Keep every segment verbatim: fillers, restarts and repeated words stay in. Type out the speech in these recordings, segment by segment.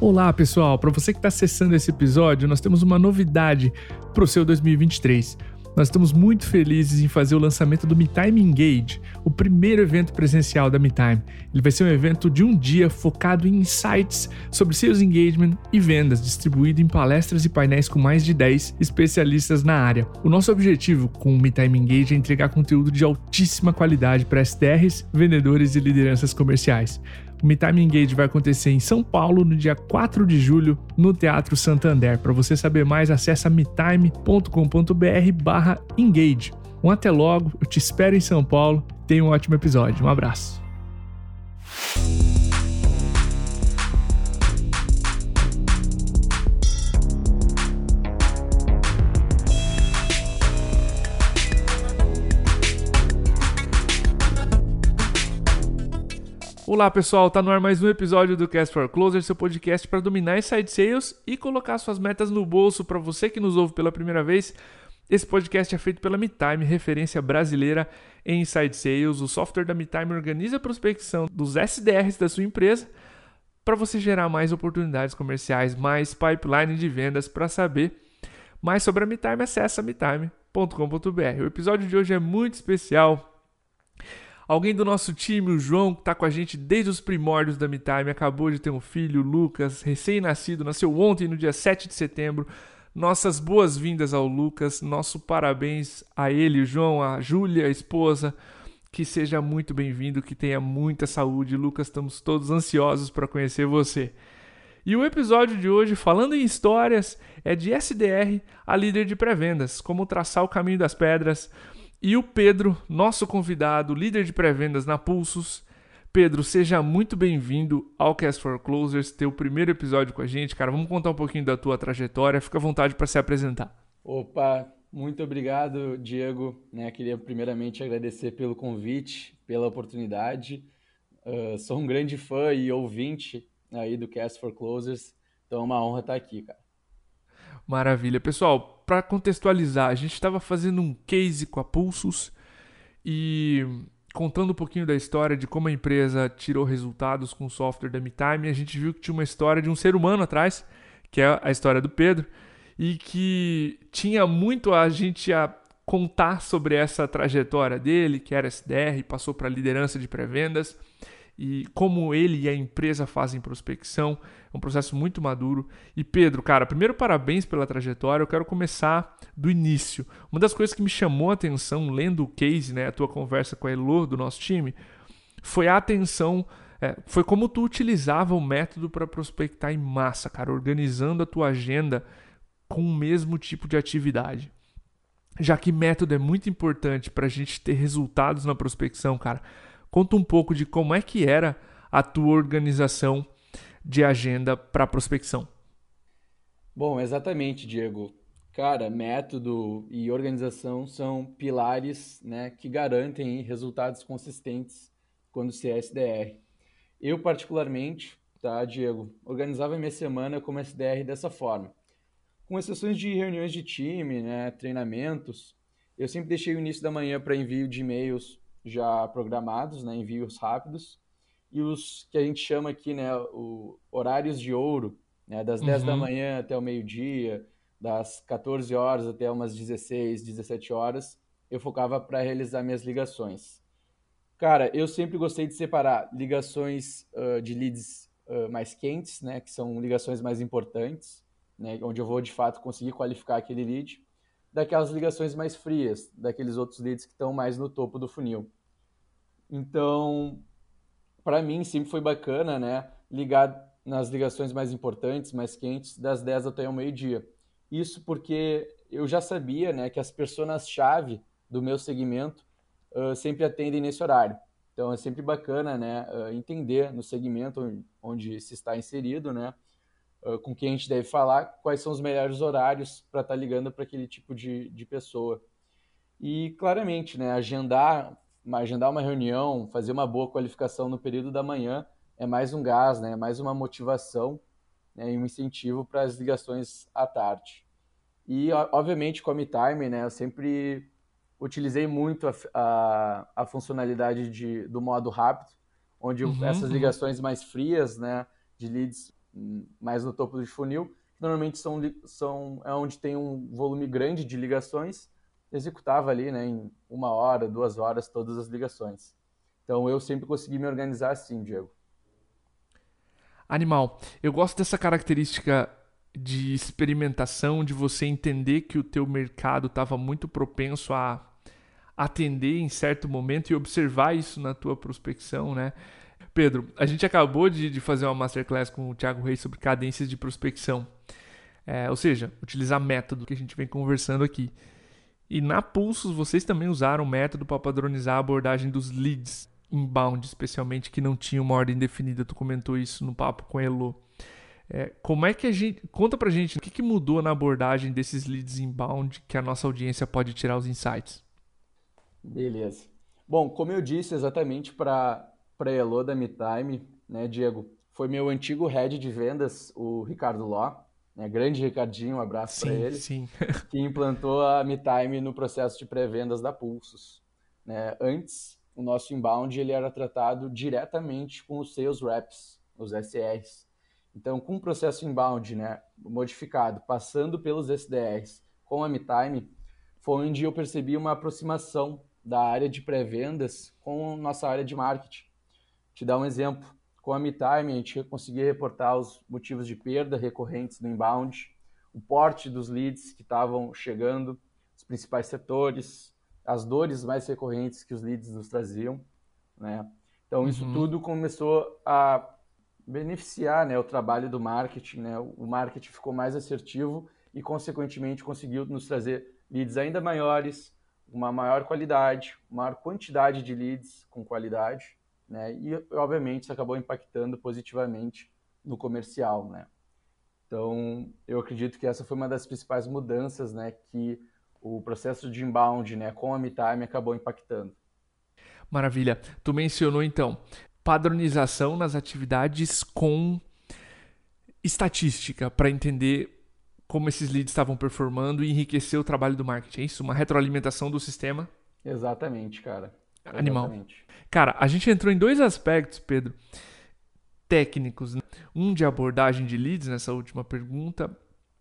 Olá pessoal, para você que está acessando esse episódio, nós temos uma novidade para o seu dois mil e vinte e três. Nós estamos muito felizes em fazer o lançamento do MeTime Engage, o primeiro evento presencial da MeTime. Ele vai ser um evento de um dia focado em insights sobre Sales Engagement e vendas, distribuído em palestras e painéis com mais de dez especialistas na área. O nosso objetivo com o MeTime Engage é entregar conteúdo de altíssima qualidade para S D Rs, vendedores e lideranças comerciais. O MeTime Engage vai acontecer em São Paulo no dia quatro de julho, no Teatro Santander. Para você saber mais, acessa metime ponto com ponto br barra engage. Um até logo, eu te espero em São Paulo. Tenha um ótimo episódio. Um abraço. Olá pessoal, tá no ar mais um episódio do Cast for Closer, seu podcast para dominar inside sales e colocar suas metas no bolso. Para você que nos ouve pela primeira vez, esse podcast é feito pela MeTime, referência brasileira em inside sales. O software da MeTime organiza a prospecção dos S D Rs da sua empresa para você gerar mais oportunidades comerciais, mais pipeline de vendas. Para saber mais sobre a MeTime, acessa metime ponto com ponto br. O episódio de hoje é muito especial. Alguém do nosso time, o João, que está com a gente desde os primórdios da MeTime, acabou de ter um filho, o Lucas, recém-nascido, nasceu ontem, no dia sete de setembro. Nossas boas-vindas ao Lucas, nosso parabéns a ele, o João, a Júlia, a esposa, que seja muito bem-vindo, que tenha muita saúde. Lucas, estamos todos ansiosos para conhecer você. E o episódio de hoje, falando em histórias, é de S D R a líder de pré-vendas, como traçar o caminho das pedras. E o Pedro, nosso convidado, líder de pré-vendas na Pulsos. Pedro, seja muito bem-vindo ao Cast for Closers, teu primeiro episódio com a gente. Cara, vamos contar um pouquinho da tua trajetória. Fica à vontade para se apresentar. Opa, muito obrigado, Diego. Né, queria primeiramente agradecer pelo convite, pela oportunidade. Uh, sou um grande fã e ouvinte aí do Cast for Closers, então é uma honra estar aqui, cara. Maravilha. Pessoal, para contextualizar, a gente estava fazendo um case com a Pulsos e contando um pouquinho da história de como a empresa tirou resultados com o software da MeTime. A gente viu que tinha uma história de um ser humano atrás, que é a história do Pedro, e que tinha muito a gente a contar sobre essa trajetória dele, que era S D R, passou para liderança de pré-vendas, e como ele e a empresa fazem prospecção. É um processo muito maduro. E Pedro, cara, primeiro parabéns pela trajetória. Eu quero começar do início. Uma das coisas que me chamou a atenção lendo o case, né, a tua conversa com a Elô do nosso time, foi a atenção, é, foi como tu utilizava o método para prospectar em massa, cara, organizando a tua agenda com o mesmo tipo de atividade. Já que método é muito importante para a gente ter resultados na prospecção, cara. Conta um pouco de como é que era a tua organização de agenda para prospecção. Bom, exatamente, Diego. Cara, método e organização são pilares, né, que garantem resultados consistentes quando se é S D R. Eu, particularmente, tá, Diego, organizava minha semana como S D R dessa forma. Com exceções de reuniões de time, né, treinamentos, eu sempre deixei o início da manhã para envio de e-mails já programados, né, envios rápidos, e os que a gente chama aqui, né, o horários de ouro, né, das dez da manhã até o meio-dia, das quatorze horas até umas dezesseis, dezessete horas, eu focava para realizar minhas ligações. Cara, eu sempre gostei de separar ligações uh, de leads uh, mais quentes, né, que são ligações mais importantes, né, onde eu vou de fato conseguir qualificar aquele lead, daquelas ligações mais frias, daqueles outros leads que estão mais no topo do funil. Então, para mim sempre foi bacana, né, ligar nas ligações mais importantes, mais quentes, das dez até o meio-dia. Isso porque eu já sabia, né, que as personas-chave do meu segmento uh, sempre atendem nesse horário. Então é sempre bacana, né, uh, entender no segmento onde se está inserido, né, uh, com quem a gente deve falar, quais são os melhores horários para estar ligando para aquele tipo de, de pessoa. E claramente, né, agendar agendar uma reunião, fazer uma boa qualificação no período da manhã é mais um gás, né? É mais uma motivação, né? E um incentivo para as ligações à tarde. E, obviamente, com a MeTime, né? Eu sempre utilizei muito a, a, a funcionalidade de, do modo rápido, onde Uhum, essas uhum. ligações mais frias, né? De leads mais no topo do funil, que normalmente são, são, é onde tem um volume grande de ligações, executava ali, né, em uma hora, duas horas, todas as ligações. Então eu sempre consegui me organizar assim, Diego. Animal. Eu gosto dessa característica de experimentação, de você entender que o teu mercado estava muito propenso a atender em certo momento e observar isso na tua prospecção, né? Pedro, a gente acabou de, de fazer uma masterclass com o Thiago Reis sobre cadências de prospecção. É, ou seja, utilizar método que a gente vem conversando aqui. E na Pulsos vocês também usaram o método para padronizar a abordagem dos leads inbound, especialmente que não tinha uma ordem definida. Tu comentou isso no papo com a Elo. É, como é que a gente... Conta pra gente o que, que mudou na abordagem desses leads inbound que a nossa audiência pode tirar os insights. Beleza. Bom, como eu disse exatamente para a Elo da MeTime, né, Diego, foi meu antigo head de vendas, o Ricardo Ló, né, grande Ricardinho, um abraço para Sim, ele, sim. que implantou a MeTime no processo de pré-vendas da Pulsos. Né? Antes, o nosso inbound ele era tratado diretamente com os sales reps, os S Rs. Então, com o processo inbound, né, modificado, passando pelos S D Rs com a MeTime, foi onde eu percebi uma aproximação da área de pré-vendas com a nossa área de marketing. Te dar um exemplo. Com a MeTime, a gente conseguia reportar os motivos de perda recorrentes no inbound, o porte dos leads que estavam chegando, os principais setores, as dores mais recorrentes que os leads nos traziam, né? Então, isso Uhum. tudo começou a beneficiar, né, o trabalho do marketing, né? O marketing ficou mais assertivo e, consequentemente, conseguiu nos trazer leads ainda maiores, uma maior qualidade, uma maior quantidade de leads com qualidade, né? E, obviamente, isso acabou impactando positivamente no comercial, né? Então, eu acredito que essa foi uma das principais mudanças, né, que o processo de inbound, né, com a MeTime acabou impactando. Maravilha. Tu mencionou, então, padronização nas atividades com estatística para entender como esses leads estavam performando e enriquecer o trabalho do marketing. É isso? Uma retroalimentação do sistema. Exatamente, cara. Animal. Exatamente. Cara, a gente entrou em dois aspectos, Pedro, técnicos, né? Um de abordagem de leads nessa última pergunta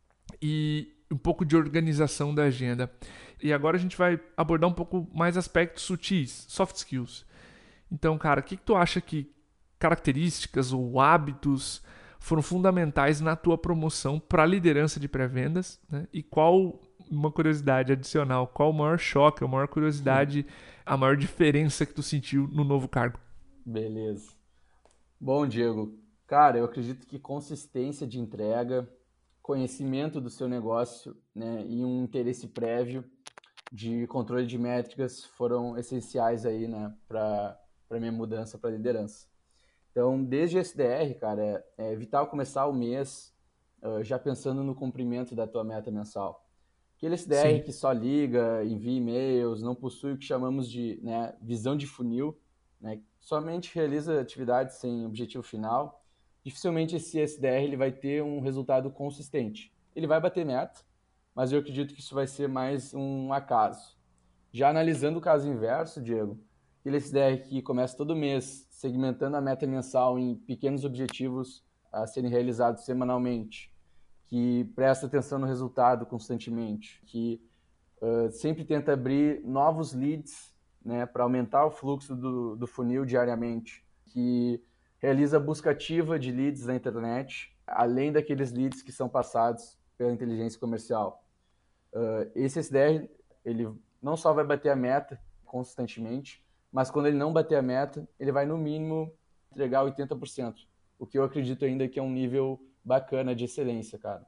e um pouco de organização da agenda. E agora a gente vai abordar um pouco mais aspectos sutis, soft skills. Então, cara, o que, que tu acha que características ou hábitos foram fundamentais na tua promoção para a liderança de pré-vendas, né? E qual, uma curiosidade adicional, qual o maior choque, a maior curiosidade, a maior diferença que tu sentiu no novo cargo? Beleza. Bom, Diego, cara, eu acredito que consistência de entrega, conhecimento do seu negócio, né, e um interesse prévio de controle de métricas foram essenciais aí, né, para para minha mudança para liderança. Então, desde o S D R, cara, é, é vital começar o mês uh, já pensando no cumprimento da tua meta mensal. Aquele S D R Sim. que só liga, envia e-mails, não possui o que chamamos de, né, visão de funil, né, somente realiza atividades sem objetivo final, dificilmente esse S D R ele vai ter um resultado consistente. Ele vai bater meta, mas eu acredito que isso vai ser mais um acaso. Já analisando o caso inverso, Diego, aquele S D R que começa todo mês segmentando a meta mensal em pequenos objetivos a serem realizados semanalmente, que presta atenção no resultado constantemente, que uh, sempre tenta abrir novos leads, né, para aumentar o fluxo do, do funil diariamente, que realiza busca ativa de leads na internet, além daqueles leads que são passados pela inteligência comercial. Uh, esse S D R, ele não só vai bater a meta constantemente, mas quando ele não bater a meta, ele vai no mínimo entregar oitenta por cento, o que eu acredito ainda que é um nível bacana de excelência, cara.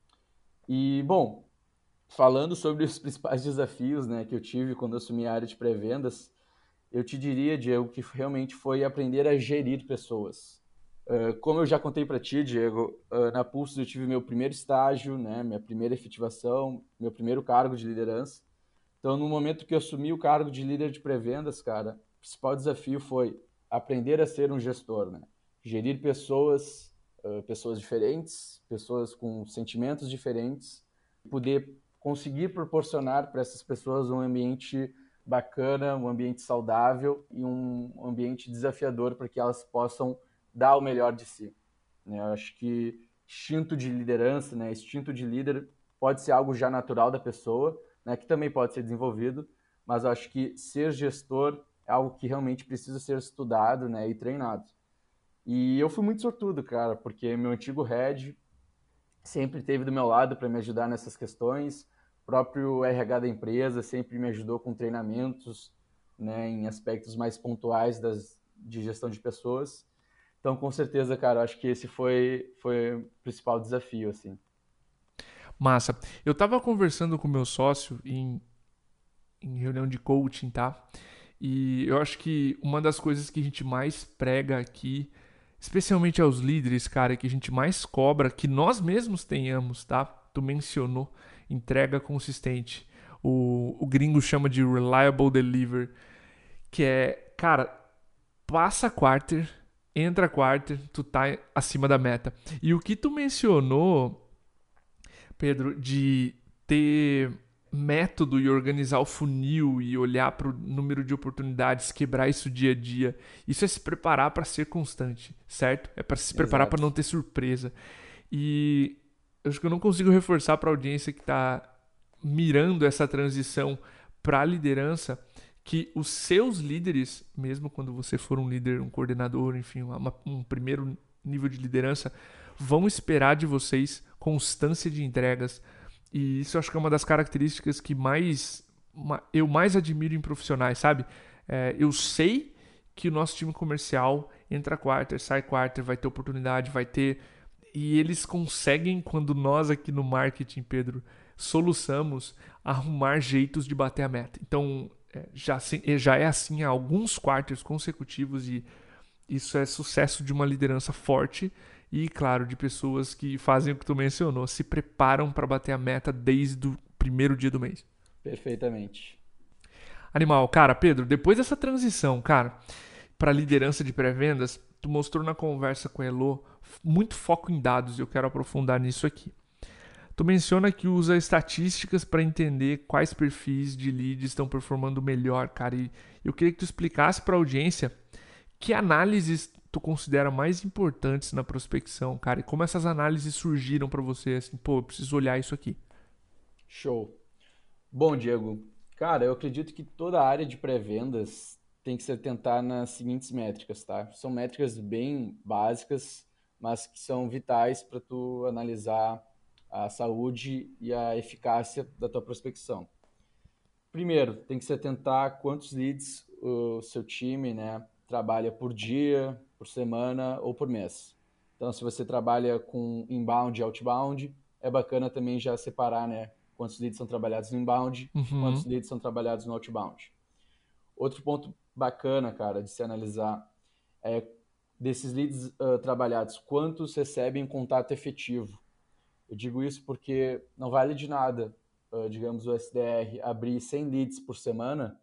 E, bom, falando sobre os principais desafios, né, que eu tive quando assumi a área de pré-vendas, eu te diria, Diego, que realmente foi aprender a gerir pessoas. Uh, como eu já contei para ti, Diego, uh, na Pulsos eu tive meu primeiro estágio, né, minha primeira efetivação, meu primeiro cargo de liderança. Então, no momento que eu assumi o cargo de líder de pré-vendas, cara, o principal desafio foi aprender a ser um gestor, né? Gerir pessoas, uh, pessoas diferentes, pessoas com sentimentos diferentes, poder conseguir proporcionar para essas pessoas um ambiente bacana, um ambiente saudável e um ambiente desafiador para que elas possam dar o melhor de si. né? Eu acho que instinto de liderança, né, instinto de líder pode ser algo já natural da pessoa, né, que também pode ser desenvolvido, mas eu acho que ser gestor é algo que realmente precisa ser estudado, né, e treinado. E eu fui muito sortudo, cara, porque meu antigo head sempre esteve do meu lado para me ajudar nessas questões. O próprio R H da empresa sempre me ajudou com treinamentos, né, em aspectos mais pontuais das, de gestão de pessoas. Então, com certeza, cara, eu acho que esse foi, foi o principal desafio, assim. Massa. Eu tava conversando com o meu sócio em, em reunião de coaching, tá? E eu acho que uma das coisas que a gente mais prega aqui, especialmente aos líderes, cara, que a gente mais cobra, que nós mesmos tenhamos, tá? Tu mencionou, entrega consistente. O, o gringo chama de reliable deliver, que é, cara, passa quarter, entra quarter, tu tá acima da meta. E o que tu mencionou, Pedro, de ter método e organizar o funil e olhar para o número de oportunidades, quebrar isso dia a dia. Isso é se preparar para ser constante, certo? É para se preparar para Exato. não ter surpresa. E eu acho que eu não consigo reforçar para a audiência que está mirando essa transição para a liderança que os seus líderes, mesmo quando você for um líder, um coordenador, enfim, uma, um primeiro nível de liderança, vão esperar de vocês constância de entregas. E isso eu acho que é uma das características que mais eu mais admiro em profissionais, sabe? É, eu sei que o nosso time comercial entra quarter, sai quarter, vai ter oportunidade, vai ter. E eles conseguem, quando nós aqui no marketing, Pedro, soluçamos, arrumar jeitos de bater a meta. Então, é, já, já é assim há alguns quartos consecutivos e isso é sucesso de uma liderança forte e, claro, de pessoas que fazem o que tu mencionou, se preparam para bater a meta desde o primeiro dia do mês. Perfeitamente. Animal, cara, Pedro, depois dessa transição, cara, para liderança de pré-vendas, tu mostrou na conversa com a Elo muito foco em dados e eu quero aprofundar nisso aqui. Tu menciona que usa estatísticas para entender quais perfis de leads estão performando melhor, cara, e eu queria que tu explicasse para a audiência que análises tu considera mais importantes na prospecção, cara, e como essas análises surgiram para você, assim, pô, eu preciso olhar isso aqui. Show. Bom, Diego, cara, eu acredito que toda a área de pré-vendas tem que se atentar nas seguintes métricas, tá? São métricas bem básicas, mas que são vitais para tu analisar a saúde e a eficácia da tua prospecção. Primeiro, tem que se atentar a quantos leads o seu time, né, trabalha por dia, por semana ou por mês. Então, se você trabalha com inbound e outbound, é bacana também já separar, né, quantos leads são trabalhados no inbound, quantos Uhum. leads são trabalhados no outbound. Outro ponto bacana, cara, de se analisar é desses leads uh, trabalhados, quantos recebem contato efetivo. Eu digo isso porque não vale de nada, uh, digamos, o S D R abrir cem leads por semana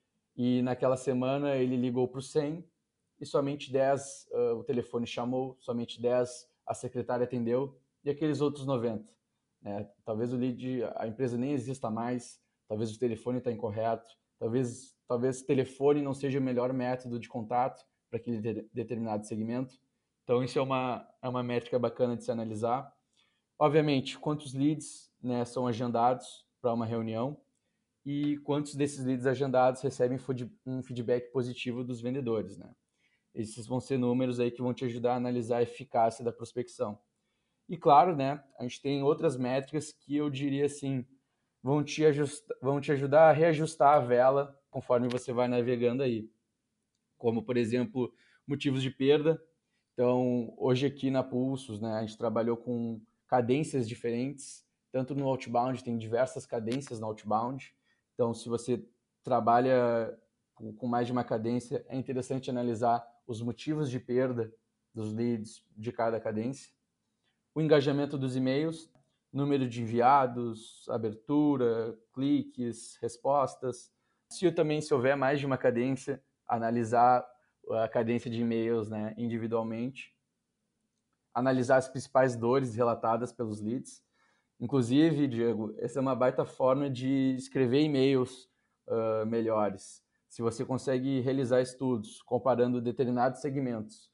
e naquela semana ele ligou para o cem e somente dez uh, o telefone chamou, somente dez a secretária atendeu e aqueles outros noventa. Né? Talvez o lead, a empresa nem exista mais, talvez o telefone está incorreto, talvez, talvez o telefone não seja o melhor método de contato para aquele de, determinado segmento. Então isso é uma, é uma métrica bacana de se analisar. Obviamente, quantos leads, né, são agendados para uma reunião e quantos desses leads agendados recebem um feedback positivo dos vendedores, né? Esses vão ser números aí que vão te ajudar a analisar a eficácia da prospecção. E claro, né, a gente tem outras métricas que eu diria assim, vão te, ajustar, vão te ajudar a reajustar a vela conforme você vai navegando aí. Como, por exemplo, motivos de perda. Então, hoje aqui na Pulsos, né, a gente trabalhou com cadências diferentes, tanto no outbound, tem diversas cadências no outbound. Então, se você trabalha com mais de uma cadência, é interessante analisar os motivos de perda dos leads de cada cadência. O engajamento dos e-mails, número de enviados, abertura, cliques, respostas. Se também se houver mais de uma cadência, analisar a cadência de e-mails, né, individualmente, analisar as principais dores relatadas pelos leads. Inclusive, Diego, essa é uma baita forma de escrever e-mails uh, melhores. Se você consegue realizar estudos comparando determinados segmentos,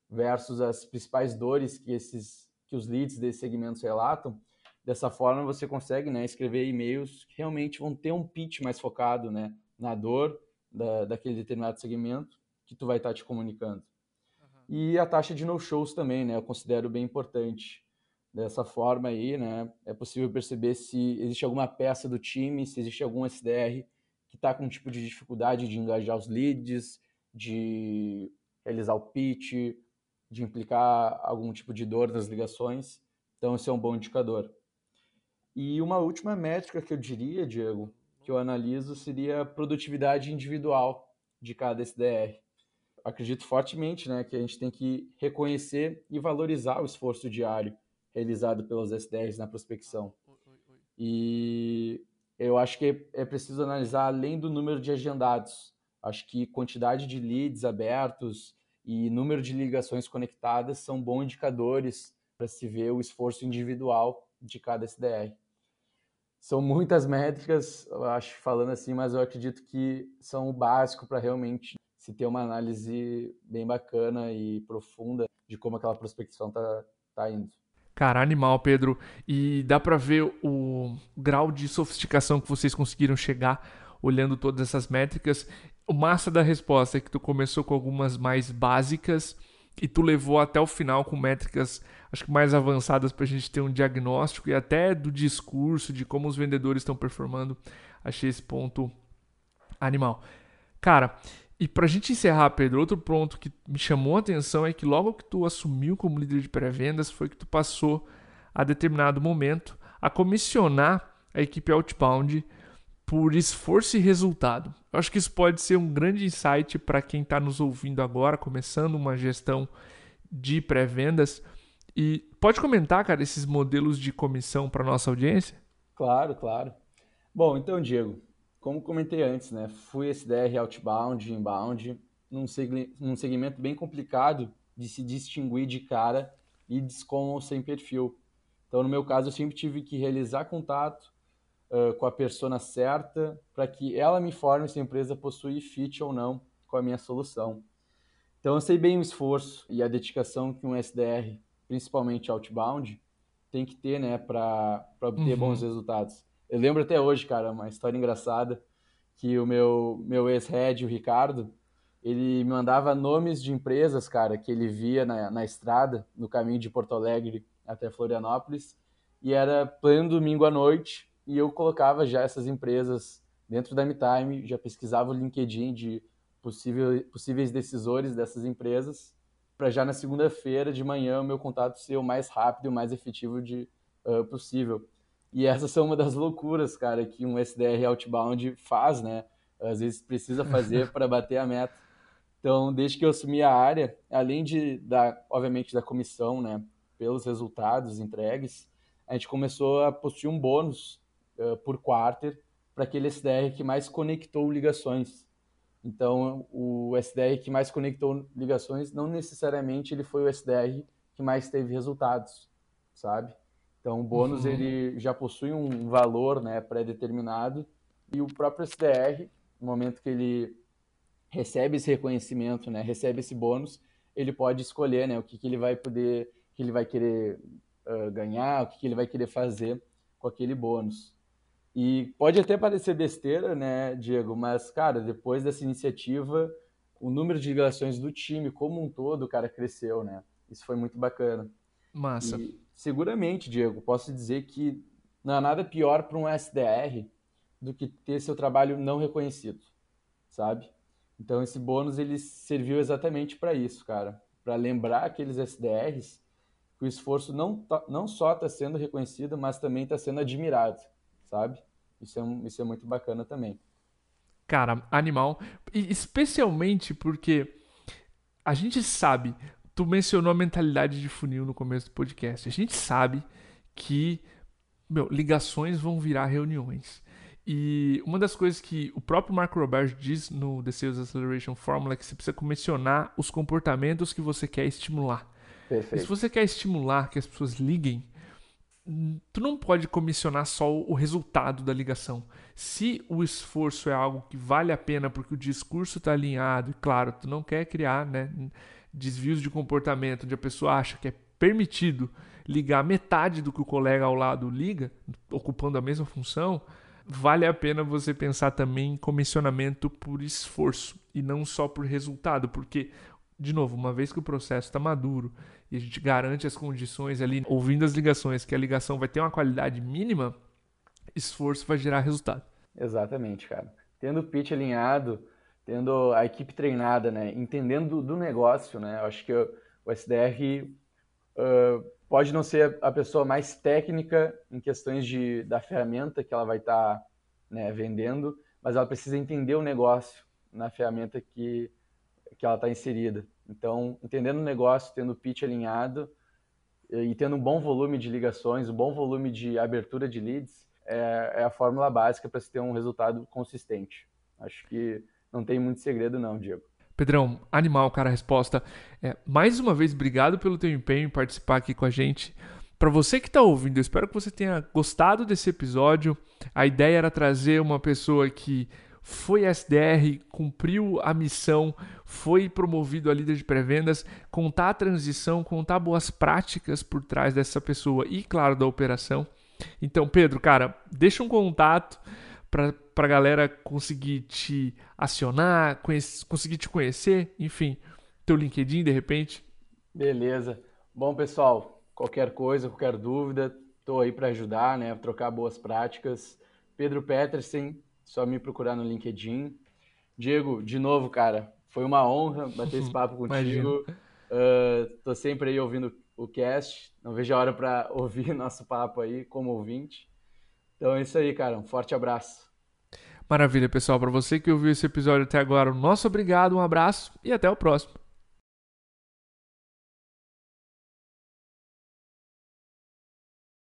versus as principais dores que, esses, que os leads desses segmentos relatam. Dessa forma, você consegue, né, escrever e-mails que realmente vão ter um pitch mais focado, né, na dor da, daquele determinado segmento que tu vai estar te comunicando. Uhum. E a taxa de no-shows também, né, eu considero bem importante. Dessa forma aí, né, é possível perceber se existe alguma peça do time, se existe algum S D R que está com um tipo de dificuldade de engajar os leads, de realizar o pitch, de implicar algum tipo de dor nas ligações. Então, esse é um bom indicador. E uma última métrica que eu diria, Diego, que eu analiso seria a produtividade individual de cada S D R. Acredito fortemente, né, que a gente tem que reconhecer e valorizar o esforço diário realizado pelos S D Rs na prospecção. E eu acho que é preciso analisar além do número de agendados. Acho que quantidade de leads abertos e número de ligações conectadas são bons indicadores para se ver o esforço individual de cada S D R. São muitas métricas, eu acho, falando assim, mas eu acredito que são o básico para realmente se ter uma análise bem bacana e profunda de como aquela prospecção tá, tá indo. Cara, animal, Pedro. E dá para ver o grau de sofisticação que vocês conseguiram chegar olhando todas essas métricas. O massa da resposta é que tu começou com algumas mais básicas e tu levou até o final com métricas, acho que mais avançadas para a gente ter um diagnóstico e até do discurso, de como os vendedores estão performando. Achei esse ponto animal. Cara, e pra gente encerrar, Pedro, outro ponto que me chamou a atenção é que logo que tu assumiu como líder de pré-vendas foi que tu passou a determinado momento a comissionar a equipe outbound por esforço e resultado. Eu acho que isso pode ser um grande insight para quem está nos ouvindo agora, começando uma gestão de pré-vendas. E pode comentar, cara, esses modelos de comissão para nossa audiência? Claro, claro. Bom, então, Diego, como comentei antes, né, fui S D R outbound, inbound, num, segmento, num segmento bem complicado de se distinguir de cara leads com ou sem perfil. Então, no meu caso, eu sempre tive que realizar contato uh, com a persona certa para que ela me informe se a empresa possui fit ou não com a minha solução. Então, eu sei bem o esforço e a dedicação que um S D R, principalmente outbound, tem que ter, né, para obter uhum. bons resultados. Eu lembro até hoje, cara, uma história engraçada, que o meu, meu ex-head, o Ricardo, ele me mandava nomes de empresas, cara, que ele via na, na estrada, no caminho de Porto Alegre até Florianópolis, e era pleno domingo à noite, e eu colocava já essas empresas dentro da MeTime, já pesquisava o LinkedIn de possível, possíveis decisores dessas empresas, para já na segunda-feira de manhã o meu contato ser o mais rápido e o mais efetivo de, uh, possível. E essas são uma das loucuras, cara, que um S D R outbound faz, né? Às vezes precisa fazer para bater a meta. Então, desde que eu assumi a área, além de, da, obviamente, da comissão, né, pelos resultados entregues, a gente começou a possuir um bônus uh, por quarter para aquele S D R que mais conectou ligações. Então, o S D R que mais conectou ligações, não necessariamente ele foi o S D R que mais teve resultados, sabe? Então, o bônus uhum. ele já possui um valor, né, pré-determinado, e o próprio S D R, no momento que ele recebe esse reconhecimento, né, recebe esse bônus, ele pode escolher, né, o que, que ele vai poder, que ele vai querer uh, ganhar, o que, que ele vai querer fazer com aquele bônus. E pode até parecer besteira, né, Diego, mas, cara, depois dessa iniciativa, o número de ligações do time como um todo, cara, cresceu, né? Isso foi muito bacana. Massa. E seguramente, Diego, posso dizer que não há nada pior para um S D R do que ter seu trabalho não reconhecido, sabe? Então, esse bônus, ele serviu exatamente para isso, cara. Para lembrar aqueles S D Rs que o esforço não, tá, não só está sendo reconhecido, mas também está sendo admirado, sabe? Isso é, isso é muito bacana também. Cara, animal. E especialmente porque a gente sabe, tu mencionou a mentalidade de funil no começo do podcast, a gente sabe que, meu, ligações vão virar reuniões. E uma das coisas que o próprio Marco Roberge diz no The Sales Acceleration Formula é que você precisa comissionar os comportamentos que você quer estimular. Perfeito. E se você quer estimular que as pessoas liguem, tu não pode comissionar só o resultado da ligação. Se o esforço é algo que vale a pena porque o discurso está alinhado, e claro, tu não quer criar, né, desvios de comportamento, onde a pessoa acha que é permitido ligar metade do que o colega ao lado liga, ocupando a mesma função, vale a pena você pensar também em comissionamento por esforço e não só por resultado, porque, de novo, uma vez que o processo está maduro e a gente garante as condições ali, ouvindo as ligações, que a ligação vai ter uma qualidade mínima, esforço vai gerar resultado. Exatamente, cara. Tendo o pitch alinhado, tendo a equipe treinada, né, entendendo do negócio, né, eu acho que o S D R uh, pode não ser a pessoa mais técnica em questões de, da ferramenta que ela vai estar tá, né, vendendo, mas ela precisa entender o negócio na ferramenta que, que ela está inserida. Então, entendendo o negócio, tendo o pitch alinhado e tendo um bom volume de ligações, um bom volume de abertura de leads, é, é a fórmula básica para se ter um resultado consistente. Acho que não tem muito segredo não, Diego. Pedrão, animal, cara, a resposta. É, mais uma vez, obrigado pelo teu empenho em participar aqui com a gente. Para você que está ouvindo, eu espero que você tenha gostado desse episódio. A ideia era trazer uma pessoa que foi S D R, cumpriu a missão, foi promovido a líder de pré-vendas, contar a transição, contar boas práticas por trás dessa pessoa e, claro, da operação. Então, Pedro, cara, deixa um contato para a galera conseguir te acionar, conhece, conseguir te conhecer, enfim, teu LinkedIn, de repente. Beleza. Bom, pessoal, qualquer coisa, qualquer dúvida, estou aí para ajudar, né, trocar boas práticas. Pedro Petersen, só me procurar no LinkedIn. Diego, de novo, cara, foi uma honra bater esse papo contigo. Uh, tô sempre aí ouvindo o cast, não vejo a hora para ouvir nosso papo aí como ouvinte. Então é isso aí, cara, um forte abraço. Maravilha, pessoal. Para você que ouviu esse episódio até agora, o nosso obrigado, um abraço e até o próximo.